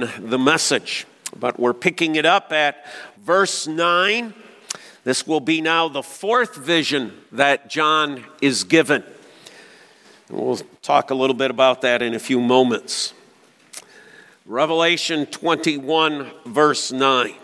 the message, but we're picking it up at verse 9. This will be now the fourth vision that John is given. We'll talk a little bit about that in a few moments. Revelation 21, verse 9.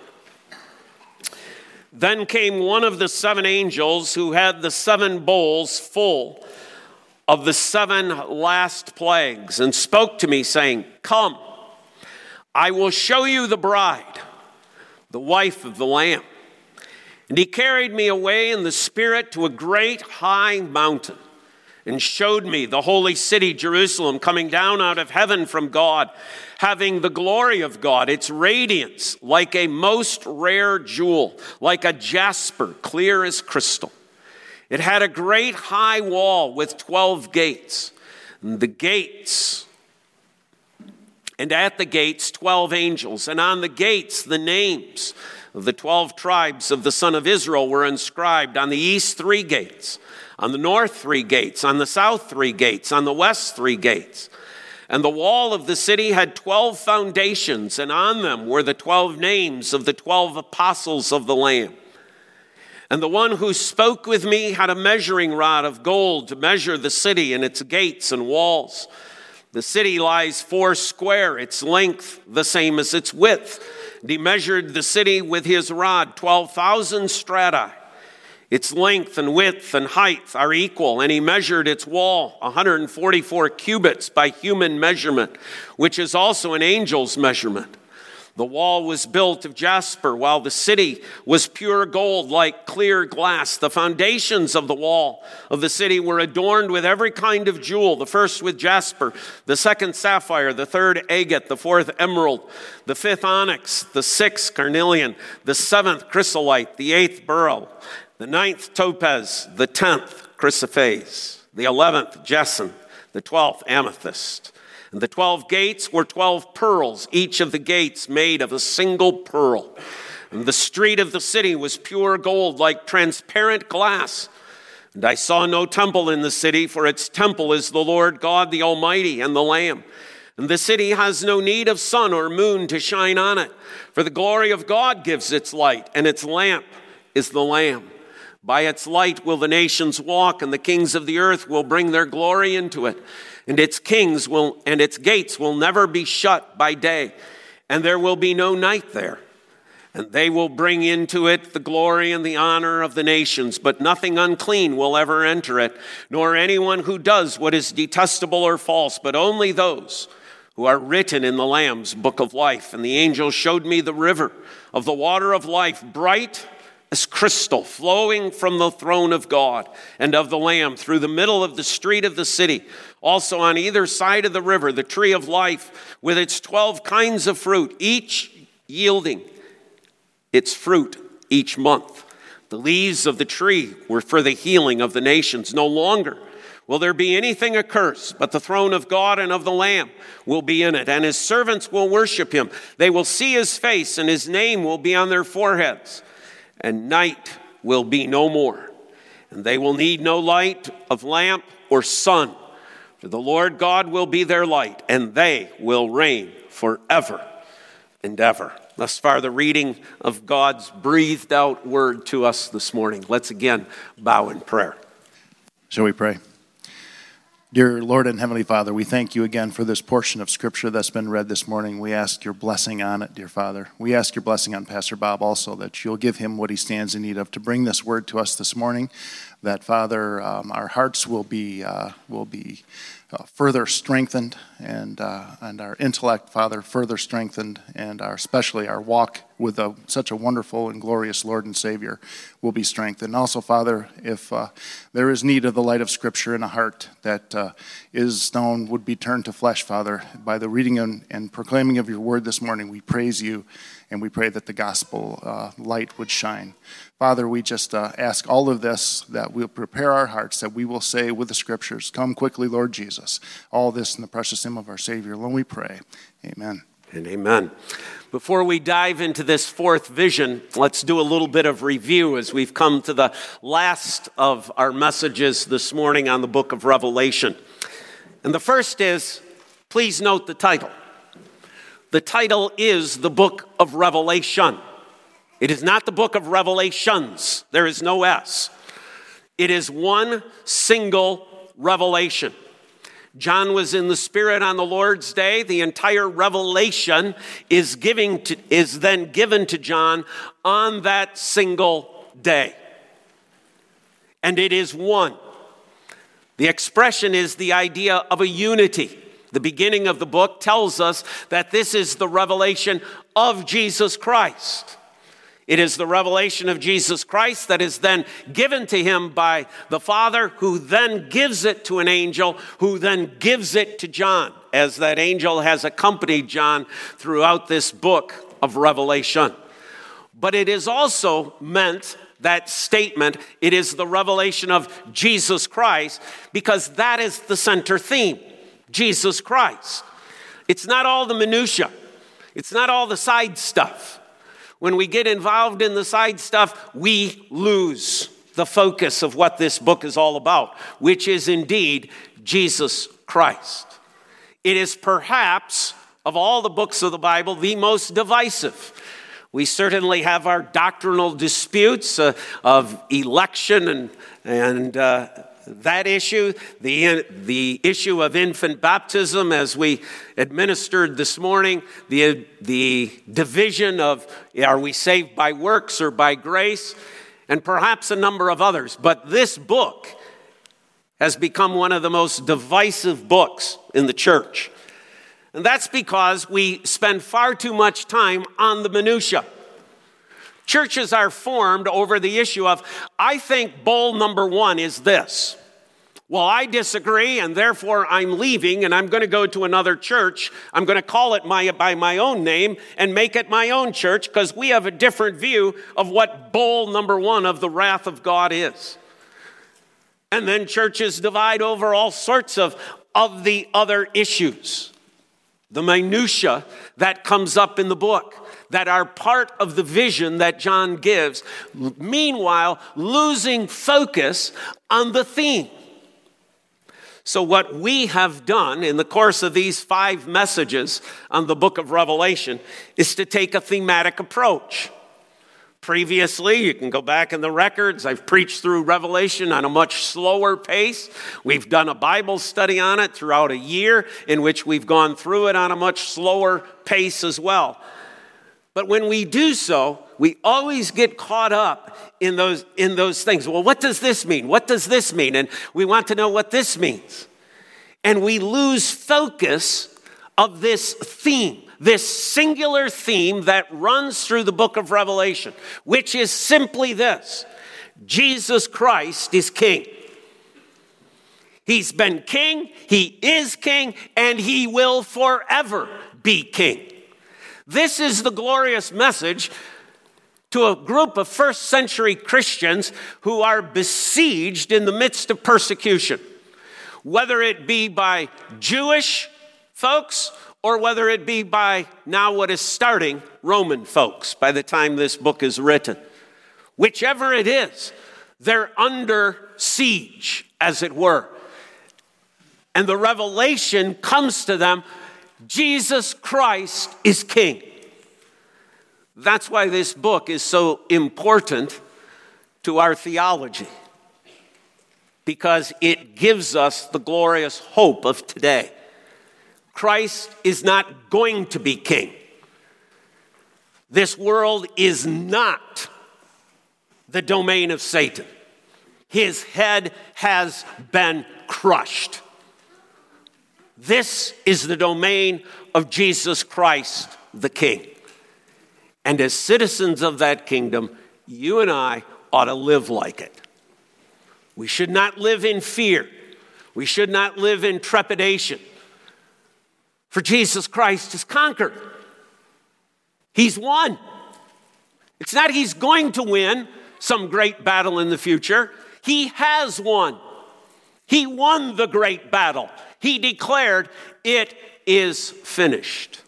Then came one of the seven angels who had the seven bowls full of the seven last plagues, and spoke to me, saying, "Come, I will show you the bride, the wife of the Lamb." And he carried me away in the Spirit to a great high mountain, and showed me the holy city, Jerusalem, coming down out of heaven from God, having the glory of God, its radiance like a most rare jewel, like a jasper, clear as crystal. It had a great high wall with 12 gates. And at the gates 12 angels, and on the gates the names of the 12 tribes of the son of Israel were inscribed. On the east 3 gates, on the north 3 gates, on the south 3 gates, on the west 3 gates. And the wall of the city had 12 foundations, and on them were the 12 names of the 12 apostles of the Lamb. And the one who spoke with me had a measuring rod of gold to measure the city and its gates and walls. The city lies 4 square, its length the same as its width. And he measured the city with his rod, 12,000 strata. Its length and width and height are equal, and he measured its wall 144 cubits by human measurement, which is also an angel's measurement. The wall was built of jasper, while the city was pure gold like clear glass. The foundations of the wall of the city were adorned with every kind of jewel, the first with jasper, the second sapphire, the third agate, the fourth emerald, the fifth onyx, the sixth carnelian, the seventh chrysolite, the eighth beryl, the ninth topaz, the 10th chrysoprase, the 11th jacinth, the 12th amethyst. And the 12 gates were 12 pearls, each of the gates made of a single pearl. And the street of the city was pure gold, like transparent glass. And I saw no temple in the city, for its temple is the Lord God, the Almighty, and the Lamb. And the city has no need of sun or moon to shine on it, for the glory of God gives its light, and its lamp is the Lamb. By its light will the nations walk, and the kings of the earth will bring their glory into it. And its gates will never be shut by day, and there will be no night there. And they will bring into it the glory and the honor of the nations, but nothing unclean will ever enter it, nor anyone who does what is detestable or false, but only those who are written in the Lamb's book of life. And the angel showed me the river of the water of life, bright as crystal, flowing from the throne of God and of the Lamb through the middle of the street of the city. Also on either side of the river, the tree of life with its 12 kinds of fruit, each yielding its fruit each month. The leaves of the tree were for the healing of the nations. No longer will there be anything accursed, but the throne of God and of the Lamb will be in it, and his servants will worship him. They will see his face, and his name will be on their foreheads. And night will be no more, and they will need no light of lamp or sun, for the Lord God will be their light, and they will reign forever and ever. Thus far, the reading of God's breathed out word to us this morning. Let's again bow in prayer. Shall we pray? Dear Lord and Heavenly Father, we thank you again for this portion of Scripture that's been read this morning. We ask your blessing on it, dear Father. We ask your blessing on Pastor Bob also, that you'll give him what he stands in need of to bring this word to us this morning, that, Father, our hearts will be further strengthened, and our intellect, Father, further strengthened, and especially our walk with such a wonderful and glorious Lord and Savior will be strengthened. Also, Father, if there is need of the light of Scripture in a heart that is stone would be turned to flesh, Father, by the reading and proclaiming of your word this morning, we praise you, and we pray that the gospel light would shine. Father, we just ask all of this, that we'll prepare our hearts, that we will say with the Scriptures, "Come quickly, Lord Jesus." All this in the precious name of our Savior, alone we pray. Amen. And amen. Before we dive into this fourth vision, let's do a little bit of review as we've come to the last of our messages this morning on the book of Revelation. And the first is, please note the title, the title is the book of Revelation. It is not the book of Revelations. There is no S. It is one single revelation. John was in the Spirit on the Lord's day. The entire revelation is then given to John on that single day. And it is one. The expression is the idea of a unity. The beginning of the book tells us that this is the revelation of Jesus Christ. It is the revelation of Jesus Christ that is then given to him by the Father, who then gives it to an angel, who then gives it to John, as that angel has accompanied John throughout this book of Revelation. But it is also meant, that statement, it is the revelation of Jesus Christ, because that is the center theme, Jesus Christ. It's not all the minutia. It's not all the side stuff. When we get involved in the side stuff, we lose the focus of what this book is all about, which is indeed Jesus Christ. It is perhaps, of all the books of the Bible, the most divisive. We certainly have our doctrinal disputes of election and that issue, the issue of infant baptism as we administered this morning, the division of are we saved by works or by grace, and perhaps a number of others. But this book has become one of the most divisive books in the church. And that's because we spend far too much time on the minutia. Churches are formed over the issue of, I think bowl number one is this. Well, I disagree, and therefore I'm leaving, and I'm going to go to another church. I'm going to call it by my own name and make it my own church, because we have a different view of what bowl number one of the wrath of God is. And then churches divide over all sorts of the other issues. The minutia that comes up in the book that are part of the vision that John gives, meanwhile losing focus on the theme. So what we have done in the course of these 5 messages on the book of Revelation is to take a thematic approach. Previously, you can go back in the records, I've preached through Revelation on a much slower pace. We've done a Bible study on it throughout a year in which we've gone through it on a much slower pace as well. But when we do so, we always get caught up in those things. Well, what does this mean? What does this mean? And we want to know what this means. And we lose focus of this theme. This singular theme that runs through the book of Revelation, which is simply this: Jesus Christ is King. He's been King, He is King, and He will forever be King. This is the glorious message to a group of first century Christians who are besieged in the midst of persecution, whether it be by Jewish folks or whether it be by now what is starting Roman folks by the time this book is written. Whichever it is, they're under siege, as it were. And the revelation comes to them, Jesus Christ is King. That's why this book is so important to our theology, because it gives us the glorious hope of today. Christ is not going to be king. This world is not the domain of Satan. His head has been crushed. This is the domain of Jesus Christ, the King. And as citizens of that kingdom, you and I ought to live like it. We should not live in fear. We should not live in trepidation. For Jesus Christ has conquered. He's won. It's not he's going to win some great battle in the future. He has won. He won the great battle. He declared, it is finished.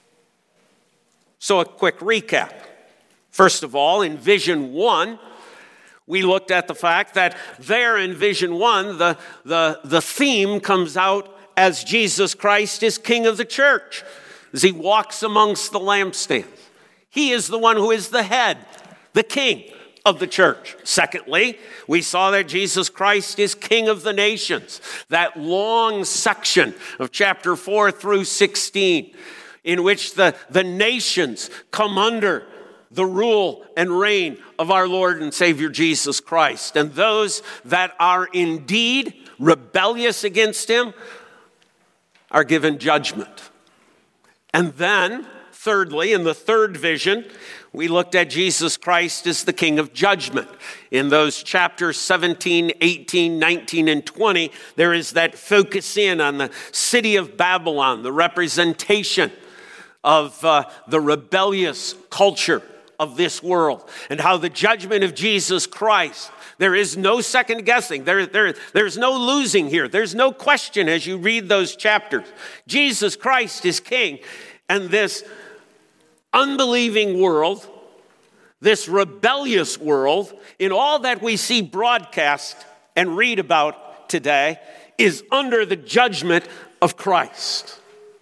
So a quick recap. First of all, in Vision 1, we looked at the fact that there in Vision 1, the theme comes out as Jesus Christ is King of the church. as he walks amongst the lampstands. He is the one who is the head, the king of the church. Secondly, we saw that Jesus Christ is King of the nations. That long section of chapter 4 through 16, in which the nations come under the rule and reign of our Lord and Savior Jesus Christ. And those that are indeed rebellious against him are given judgment. And then, thirdly, in the third vision, we looked at Jesus Christ as the King of judgment. In those chapters 17, 18, 19, and 20, there is that focus in on the city of Babylon, the representation of the rebellious culture of this world, and how the judgment of Jesus Christ, there is no second guessing. There's no losing here. There's no question as you read those chapters. Jesus Christ is King, and this unbelieving world, this rebellious world, in all that we see broadcast and read about today, is under the judgment of Christ.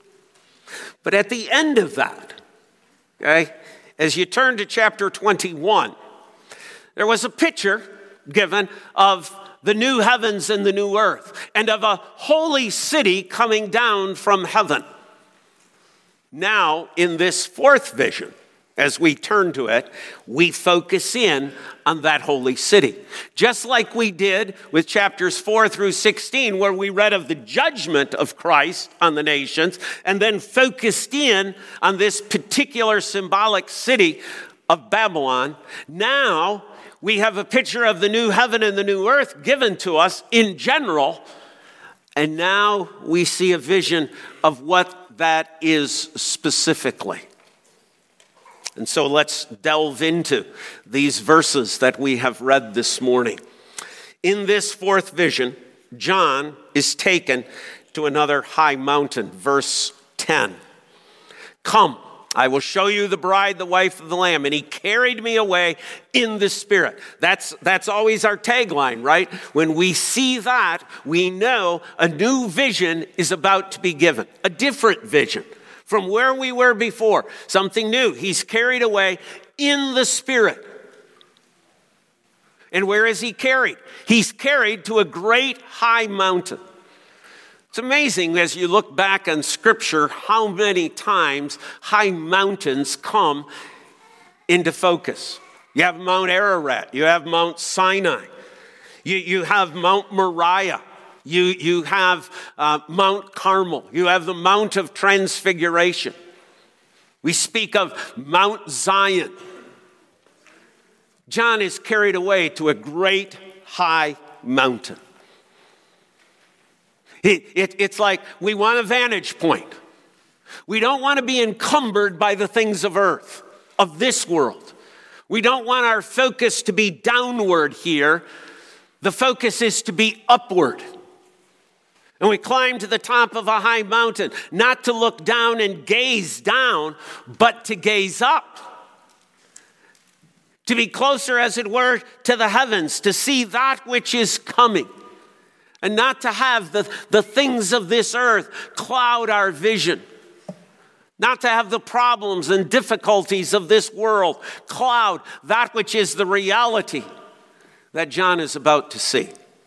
But at the end of that, okay, as you turn to chapter 21, there was a picture given of the new heavens and the new earth, and of a holy city coming down from heaven. Now, in this fourth vision, as we turn to it, we focus in on that holy city. Just like we did with chapters 4 through 16, where we read of the judgment of Christ on the nations, and then focused in on this particular symbolic city of Babylon. Now, we have a picture of the new heaven and the new earth given to us in general, and now we see a vision of what that is specifically. And so let's delve into these verses that we have read this morning. In this fourth vision, John is taken to another high mountain. Verse 10. Come, I will show you the bride, the wife of the Lamb. And he carried me away in the Spirit. That's always our tagline, right? When we see that, we know a new vision is about to be given. A different vision from where we were before. Something new. He's carried away in the Spirit. And where is he carried? He's carried to a great high mountain. It's amazing as you look back on Scripture how many times high mountains come into focus. You have Mount Ararat. You have Mount Sinai. You have Mount Moriah. You have Mount Carmel. You have the Mount of Transfiguration. We speak of Mount Zion. John is carried away to a great high mountain. It's like we want a vantage point. We don't want to be encumbered by the things of earth, of this world. We don't want our focus to be downward here. The focus is to be upward. And we climb to the top of a high mountain, not to look down and gaze down, but to gaze up. To be closer, as it were, to the heavens, to see that which is coming. And not to have the things of this earth cloud our vision. Not to have the problems and difficulties of this world cloud that which is the reality that John is about to see.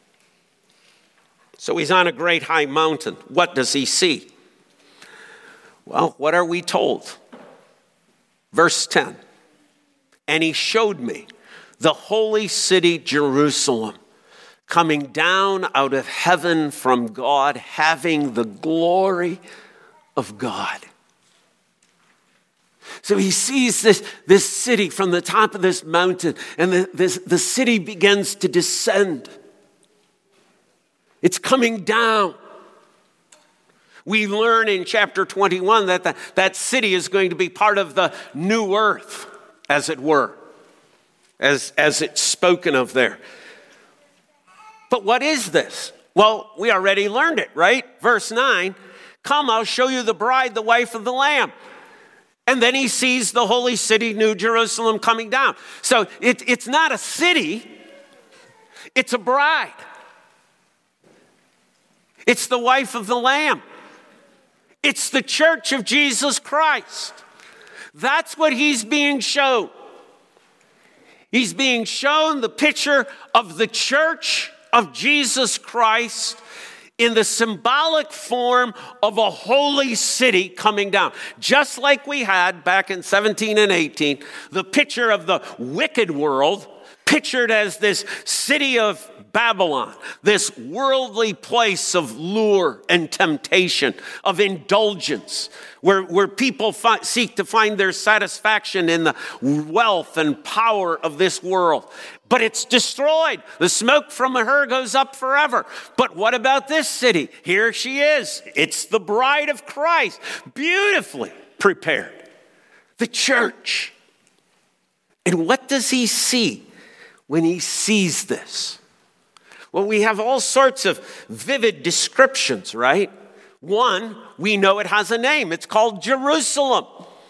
So he's on a great high mountain. What does he see? Well, what are we told? Verse 10. And he showed me the holy city Jerusalem, coming down out of heaven from God, having the glory of God. So he sees this city from the top of this mountain, and the city begins to descend. It's coming down. We learn in chapter 21 that city is going to be part of the new earth, as it were, as it's spoken of there. But what is this? Well, we already learned it, right? Verse 9, come, I'll show you the bride, the wife of the Lamb. And then he sees the holy city, New Jerusalem, coming down. So it's not a city, it's a bride. It's the wife of the Lamb. It's the church of Jesus Christ. That's what he's being shown. He's being shown the picture of the church of Jesus Christ in the symbolic form of a holy city coming down. Just like we had back in 17 and 18, the picture of the wicked world pictured as this city of Babylon, this worldly place of lure and temptation, of indulgence, where people seek to find their satisfaction in the wealth and power of this world. But it's destroyed. The smoke from her goes up forever. But what about this city? Here she is. It's the bride of Christ, beautifully prepared. The church. And what does he see when he sees this? Well, we have all sorts of vivid descriptions, right? One, we know it has a name. It's called Jerusalem,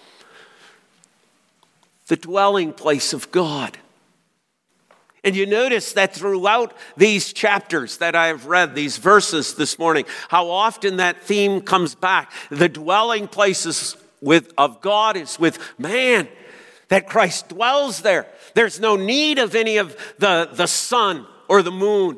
the dwelling place of God. And you notice that throughout these chapters that I've read, these verses this morning, how often that theme comes back. The dwelling places of God is with man, that Christ dwells there. There's no need of any of the sun or the moon.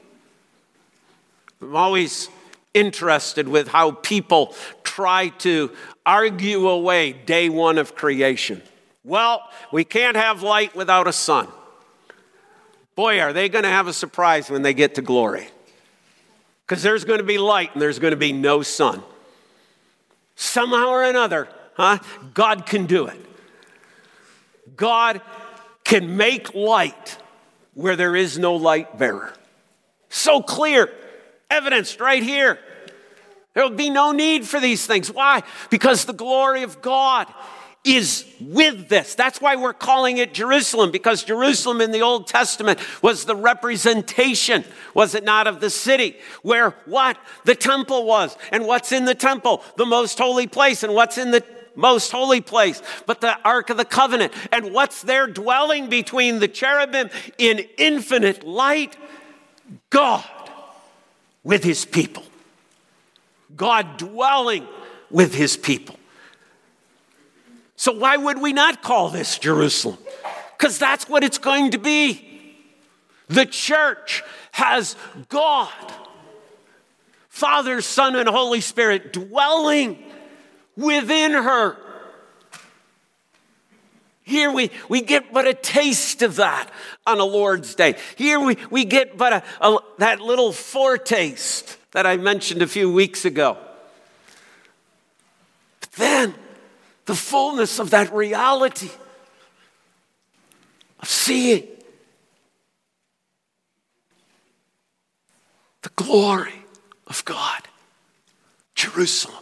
I'm always interested with how people try to argue away day one of creation. Well, we can't have light without a sun. Boy, are they going to have a surprise when they get to glory. Because there's going to be light and there's going to be no sun. Somehow or another, God can do it. God can make light where there is no light bearer. So clear, evidenced right here. There will be no need for these things. Why? Because the glory of God is with this. That's why we're calling it Jerusalem, because Jerusalem in the Old Testament was the representation, was it not, of the city where what? The temple was. And what's in the temple? The most holy place. And what's in the most holy place but the Ark of the Covenant? And what's there dwelling between the cherubim in infinite light? God with his people. God dwelling with his people. So why would we not call this Jerusalem? Because that's what it's going to be. The church has God, Father, Son, and Holy Spirit dwelling within her. Here we get but a taste of that on a Lord's Day. Here we get but that little foretaste that I mentioned a few weeks ago. But then the fullness of that reality of seeing the glory of God, Jerusalem.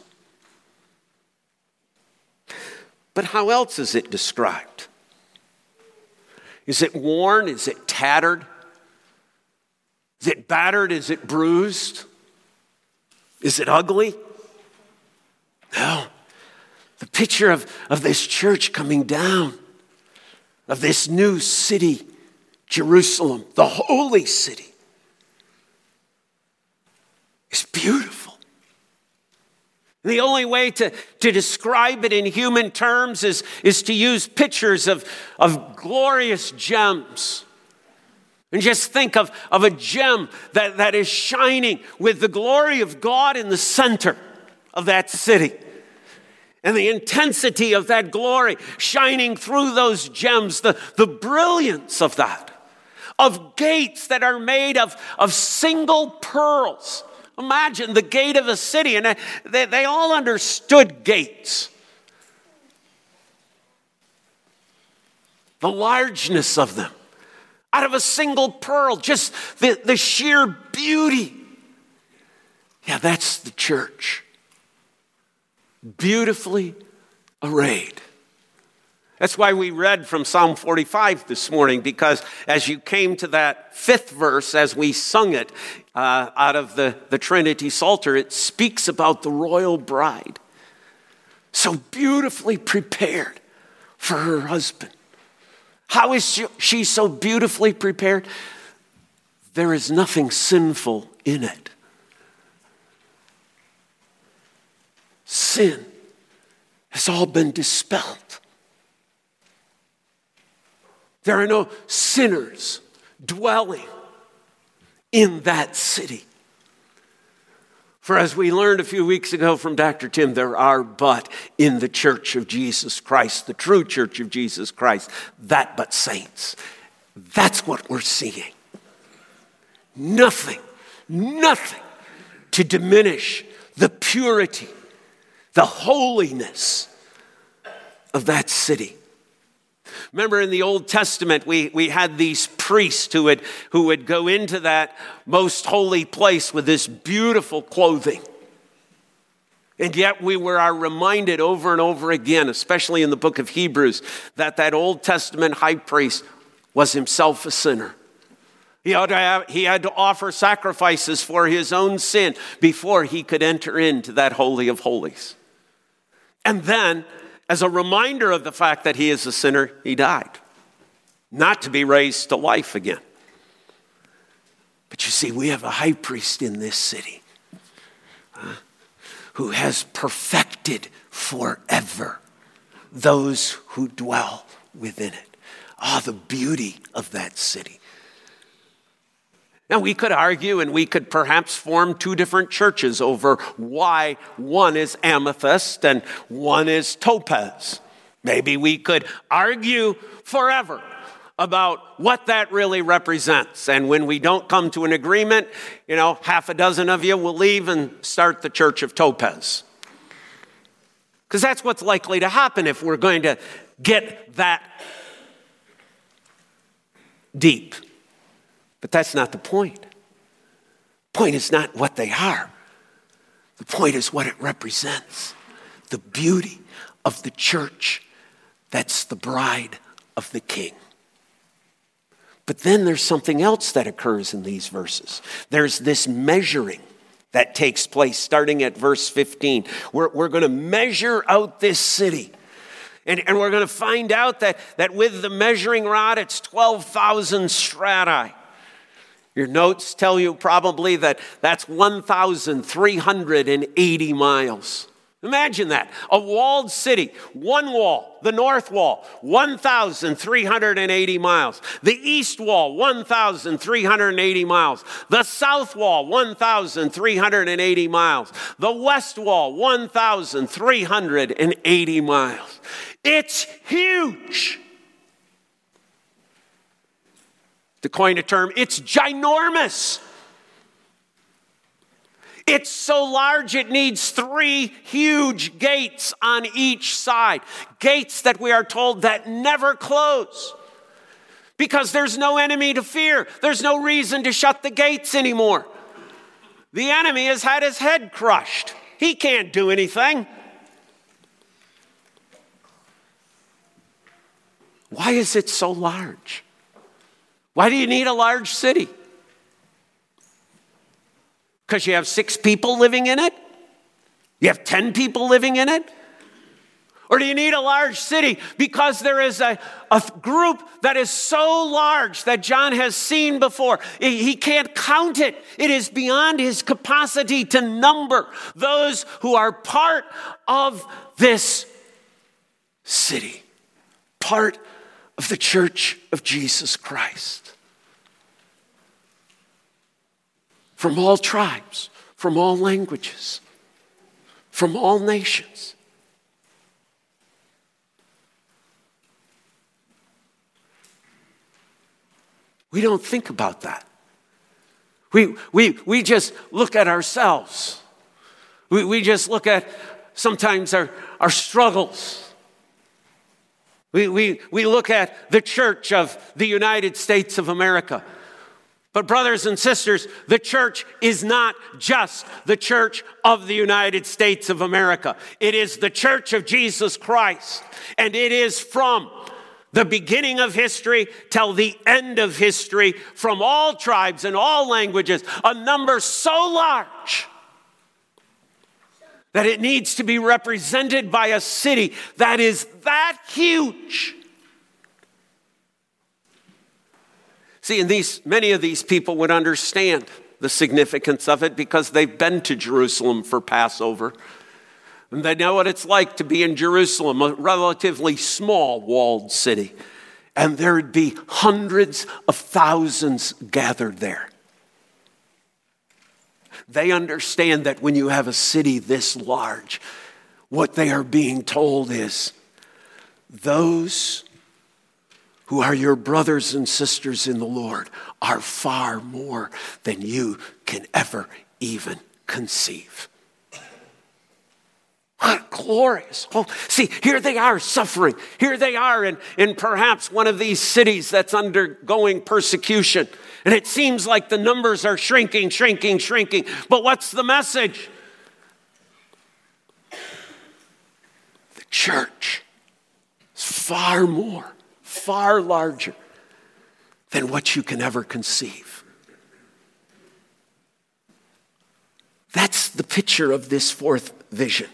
But how else is it described? Is it worn? Is it tattered? Is it battered? Is it bruised? Is it ugly? No. The picture of this church coming down, of this new city, Jerusalem, the holy city, is beautiful. And the only way to describe it in human terms is to use pictures of glorious gems. And just think of a gem that is shining with the glory of God in the center of that city. And the intensity of that glory shining through those gems, the brilliance of that, of gates that are made of single pearls. Imagine the gate of a city, and they all understood gates. The largeness of them, out of a single pearl, just the sheer beauty. Yeah, that's the church. Beautifully arrayed. That's why we read from Psalm 45 this morning, because as you came to that fifth verse, as we sung it out of the Trinity Psalter, it speaks about the royal bride. So beautifully prepared for her husband. How is she so beautifully prepared? There is nothing sinful in it. sin has all been dispelled. There are no sinners dwelling in that city. For as we learned a few weeks ago from Dr. Tim, there are but in the church of Jesus Christ, the true church of Jesus Christ, that but saints. That's what we're seeing. Nothing to diminish the purity, the holiness of that city. Remember in the Old Testament, we had these priests who would go into that most holy place with this beautiful clothing. And yet we are reminded over and over again, especially in the book of Hebrews, that Old Testament high priest was himself a sinner. He had to offer sacrifices for his own sin before he could enter into that Holy of Holies. And then, as a reminder of the fact that he is a sinner, he died, not to be raised to life again. But you see, we have a high priest in this city who has perfected forever those who dwell within it. The beauty of that city. Now, we could argue and we could perhaps form two different churches over why one is amethyst and one is topaz. Maybe we could argue forever about what that really represents. And when we don't come to an agreement, half a dozen of you will leave and start the Church of Topaz. Because that's what's likely to happen if we're going to get that deep. But that's not the point. The point is not what they are. The point is what it represents. The beauty of the church that's the bride of the King. But then there's something else that occurs in these verses. There's this measuring that takes place starting at verse 15. We're going to measure out this city. And we're going to find out that with the measuring rod, it's 12,000 strati. Your notes tell you probably that's 1,380 miles. Imagine that. A walled city, one wall, the north wall, 1,380 miles. The east wall, 1,380 miles. The south wall, 1,380 miles. The west wall, 1,380 miles. It's huge. To coin a term, it's ginormous. It's so large it needs 3 huge gates on each side. Gates that we are told that never close. Because there's no enemy to fear. There's no reason to shut the gates anymore. The enemy has had his head crushed. He can't do anything. Why is it so large? Why do you need a large city? Because you have 6 people living in it? You have 10 people living in it? Or do you need a large city because there is a group that is so large that John has seen before? He can't count it. It is beyond his capacity to number those who are part of this city, part of the church of Jesus Christ. From all tribes, from all languages, from all nations. We don't think about that. We just look at ourselves. We just look at sometimes our struggles. We look at the church of the United States of America. But brothers and sisters, the church is not just the church of the United States of America. It is the church of Jesus Christ. And it is from the beginning of history till the end of history, from all tribes and all languages, a number so large that it needs to be represented by a city that is that huge. See, and many of these people would understand the significance of it because they've been to Jerusalem for Passover. And they know what it's like to be in Jerusalem, a relatively small walled city. And there would be hundreds of thousands gathered there. They understand that when you have a city this large, what they are being told is, those who are your brothers and sisters in the Lord are far more than you can ever even conceive. What glorious. Oh, see, here they are suffering. Here they are in perhaps one of these cities that's undergoing persecution. And it seems like the numbers are shrinking. But what's the message? The church is far more, far larger than what you can ever conceive. That's the picture of this fourth vision.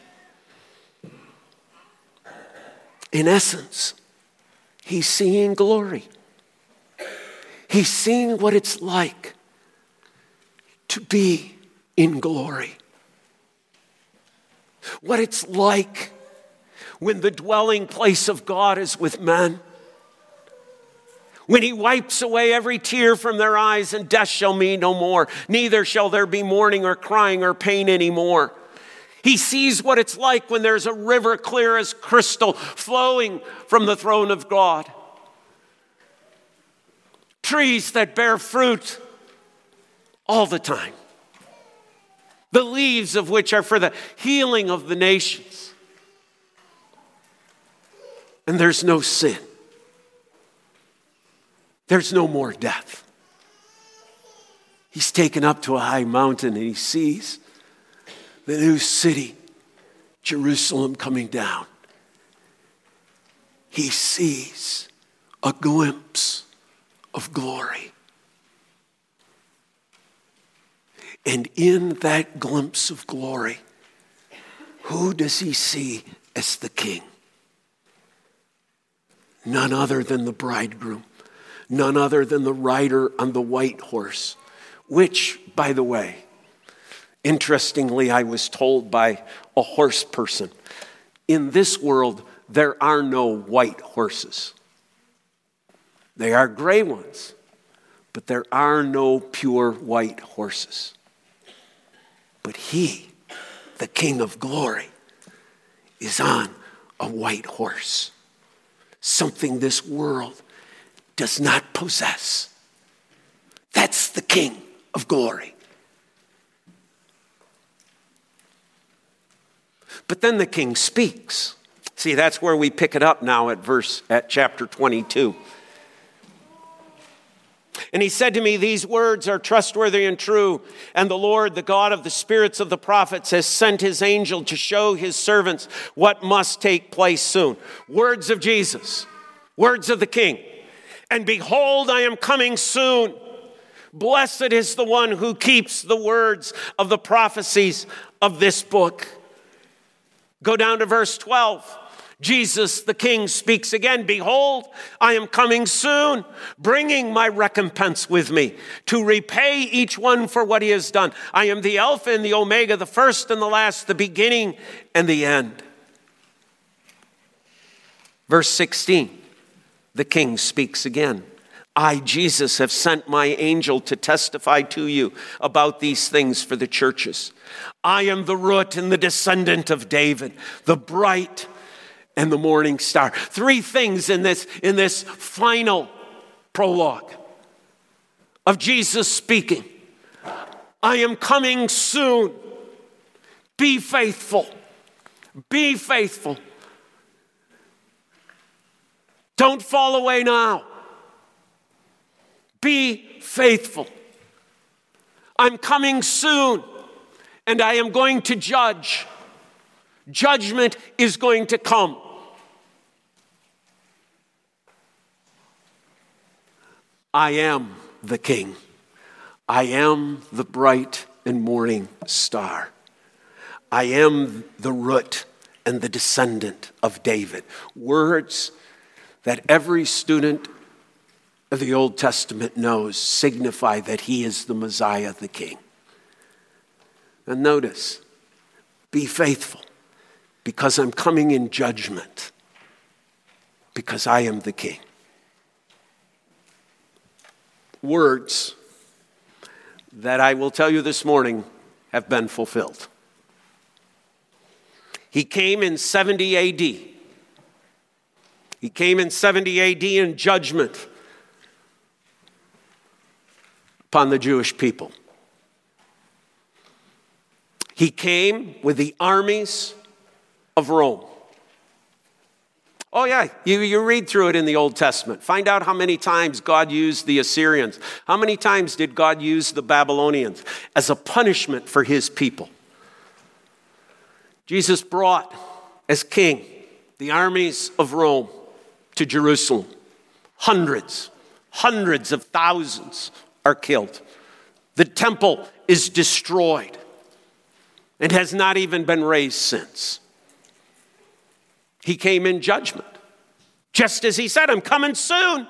In essence, he's seeing glory. He's seeing what it's like to be in glory. What it's like when the dwelling place of God is with men. When he wipes away every tear from their eyes, and death shall be no more. Neither shall there be mourning or crying or pain anymore. He sees what it's like when there's a river clear as crystal flowing from the throne of God. Trees that bear fruit all the time. The leaves of which are for the healing of the nations. And there's no sin. There's no more death. He's taken up to a high mountain and he sees the new city, Jerusalem, coming down. He sees a glimpse of glory. And in that glimpse of glory, who does he see as the king? None other than the bridegroom. None other than the rider on the white horse, which, by the way, interestingly, I was told by a horse person, in this world, there are no white horses. They are gray ones, but there are no pure white horses. But he, the King of glory, is on a white horse, something this world does not possess. That's the King of glory. But then the king speaks. See, that's where we pick it up now at chapter 22. And he said to me, these words are trustworthy and true. And the Lord, the God of the spirits of the prophets, has sent his angel to show his servants what must take place soon. Words of Jesus, words of the king. And behold, I am coming soon. Blessed is the one who keeps the words of the prophecies of this book. Go down to verse 12. Jesus, the king, speaks again. Behold, I am coming soon, bringing my recompense with me to repay each one for what he has done. I am the Alpha and the Omega, the first and the last, the beginning and the end. Verse 16, the king speaks again. I, Jesus, have sent my angel to testify to you about these things for the churches. I am the root and the descendant of David, the bright and the morning star. Three things in this final prologue of Jesus speaking. I am coming soon. Be faithful. Be faithful. Don't fall away now. Be faithful. I'm coming soon, and I am going to judge. Judgment is going to come. I am the king. I am the bright and morning star. I am the root and the descendant of David. Words that every student of the Old Testament knows signify that he is the Messiah, the king. And notice, be faithful. because I'm coming in judgment, because I am the King. Words that I will tell you this morning have been fulfilled. He came in 70 AD. He came in 70 AD in judgment upon the Jewish people. He came with the armies of Rome. Oh yeah, you read through it in the Old Testament. Find out how many times God used the Assyrians. How many times did God use the Babylonians as a punishment for his people? Jesus brought as king the armies of Rome to Jerusalem. Hundreds of thousands are killed. The temple is destroyed and has not even been raised since. He came in judgment. Just as he said, I'm coming soon.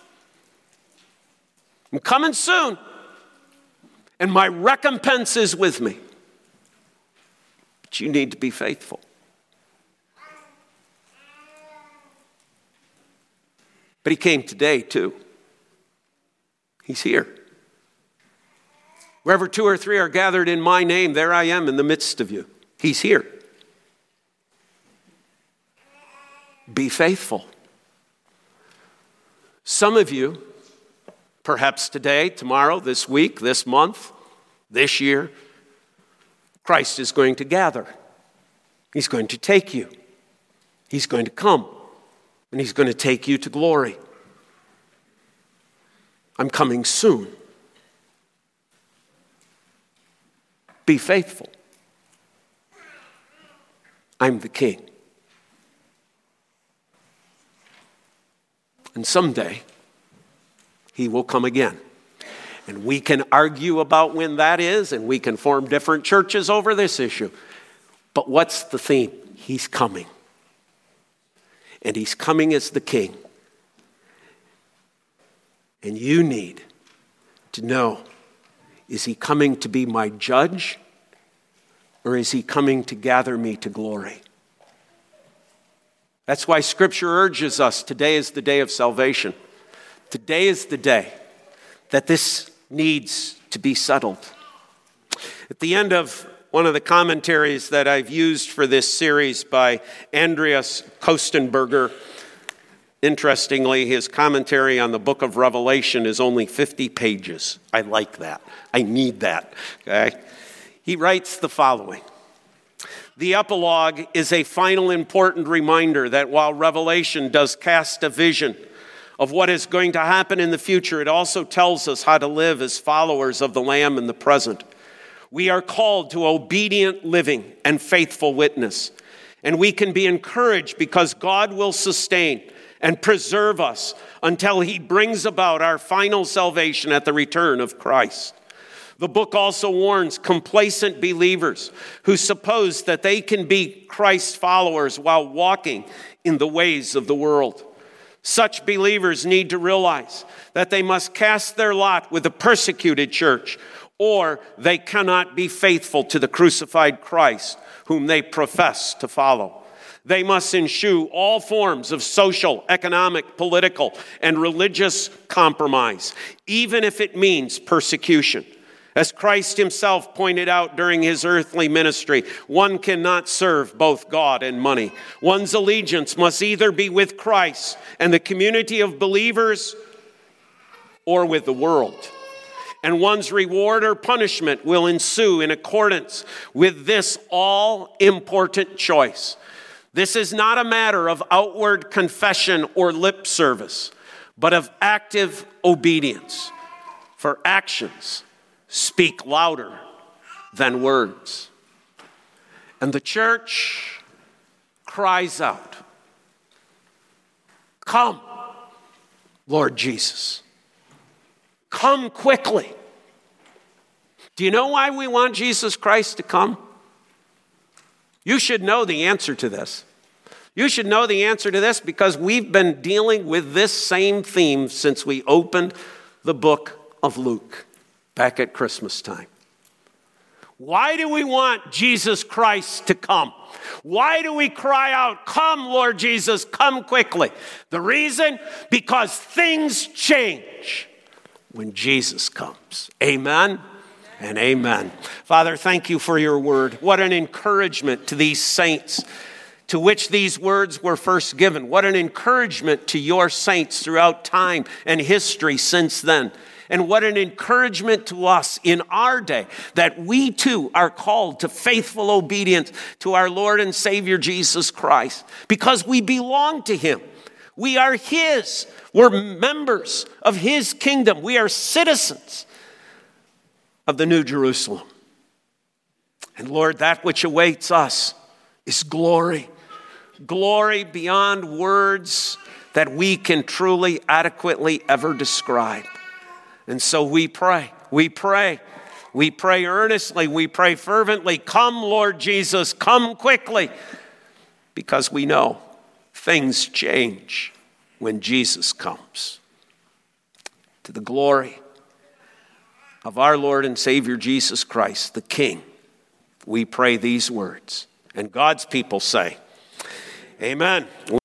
I'm coming soon. And my recompense is with me. But you need to be faithful. But he came today too. He's here. Wherever 2 or 3 are gathered in my name, there I am in the midst of you. He's here. Be faithful. Some of you, perhaps today, tomorrow, this week, this month, this year, Christ is going to gather. He's going to take you. He's going to come. And he's going to take you to glory. I'm coming soon. Be faithful. I'm the King. And someday, he will come again. And we can argue about when that is, and we can form different churches over this issue. But what's the theme? He's coming. And he's coming as the King. And you need to know, is he coming to be my judge, or is he coming to gather me to glory? That's why Scripture urges us, today is the day of salvation. Today is the day that this needs to be settled. At the end of one of the commentaries that I've used for this series by Andreas Kostenberger, interestingly, his commentary on the book of Revelation is only 50 pages. I like that. I need that. Okay? He writes the following. The epilogue is a final important reminder that while Revelation does cast a vision of what is going to happen in the future, it also tells us how to live as followers of the Lamb in the present. We are called to obedient living and faithful witness. And we can be encouraged because God will sustain and preserve us until he brings about our final salvation at the return of Christ. The book also warns complacent believers who suppose that they can be Christ followers while walking in the ways of the world. Such believers need to realize that they must cast their lot with the persecuted church, or they cannot be faithful to the crucified Christ whom they profess to follow. They must eschew all forms of social, economic, political, and religious compromise, even if it means persecution. As Christ himself pointed out during his earthly ministry, one cannot serve both God and money. One's allegiance must either be with Christ and the community of believers or with the world. And one's reward or punishment will ensue in accordance with this all-important choice. This is not a matter of outward confession or lip service, but of active obedience. For actions speak louder than words. And the church cries out, "Come, Lord Jesus. Come quickly." Do you know why we want Jesus Christ to come? You should know the answer to this. You should know the answer to this because we've been dealing with this same theme since we opened the book of Luke back at Christmas time. Why do we want Jesus Christ to come? Why do we cry out, come, Lord Jesus, come quickly? The reason? Because things change when Jesus comes. Amen and amen. Father, thank you for your word. What an encouragement to these saints to which these words were first given. What an encouragement to your saints throughout time and history since then. And what an encouragement to us in our day that we too are called to faithful obedience to our Lord and Savior Jesus Christ because we belong to him. We are his. We're members of his kingdom. We are citizens of the New Jerusalem. And Lord, that which awaits us is glory. Glory beyond words that we can truly adequately ever describe. And so we pray earnestly, we pray fervently, come Lord Jesus, come quickly, because we know things change when Jesus comes. To the glory of our Lord and Savior Jesus Christ, the King, we pray these words. And God's people say, amen.